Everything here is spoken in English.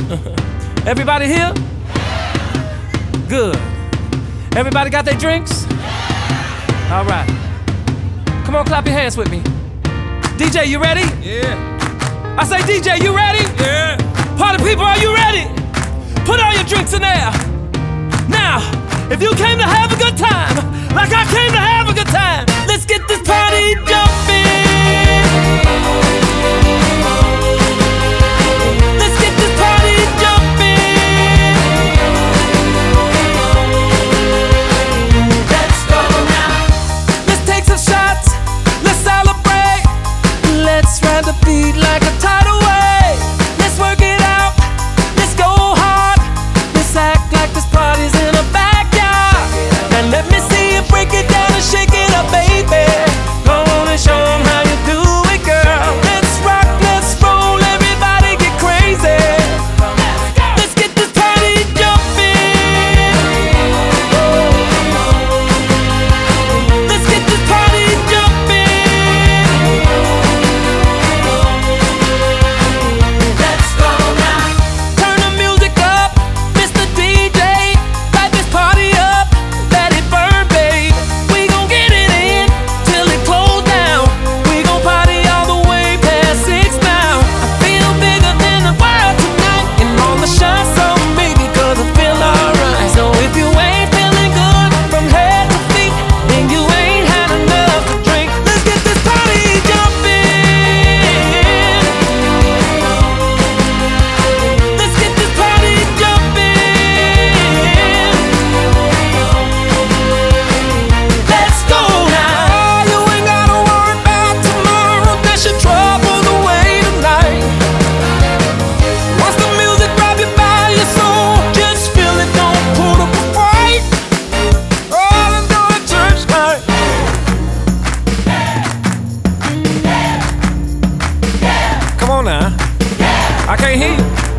Everybody here? Good. Everybody got their drinks? All right. Come on, clap your hands with me. DJ, you ready? Yeah. I say, DJ, you ready? Yeah. Party people, are you ready? Put all your drinks in there. Now, if you came to have a good time, like I came to have a good time, let's get this party jumping. Let's get this party jumping. Let's go now. Let's take some shots. Let's celebrate. Let's ride the beat like a tidal wave. Let's work it out. Let's go hard. Let's act like this party's in a backyard. And let me see you break it down and shake it up, baby. Go on and show 'em how you do it, girl. Let's rock, let's roll, everybody get crazy. Let's get this party jumping. Let's get this party jumping. Let's go now. Turn the music up, Mr. DJ. Light this party up, let it burn, babe. We gon' get it in till it close down. We gon' party all the way past 6 now. I feel bigger than the world tonight, and all the shots on me because I feel alright. So if you ain't feeling good from head to feet, then you ain't had enough to drink. Let's get this party jumping. Let's get this party jumping. Let's go now. You ain't gotta worry about tomorrow. That should trouble the way tonight. Once the music grab you by your soul, just feel it, don't put up a fight. All I know at church night. Come on now. I can't hear you.